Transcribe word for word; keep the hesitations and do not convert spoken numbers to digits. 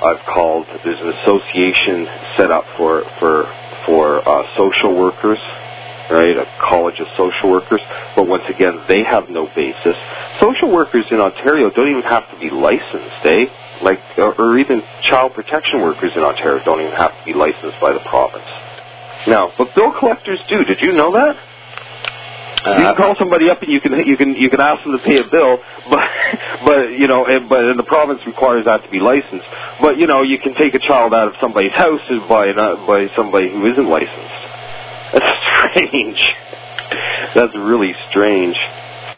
I've called. There's an association set up for for for uh, social workers, right? A college of social workers. But once again, they have no basis. Social workers in Ontario don't even have to be licensed, eh? Like, or, or even child protection workers in Ontario don't even have to be licensed by the province. Now, but bill collectors do. Did you know that? Uh, you can call somebody up and you can you can you can ask them to pay a bill, but but you know, and, but and the province requires that to be licensed. But you know, you can take a child out of somebody's house and by not by somebody who isn't licensed. That's strange. That's really strange.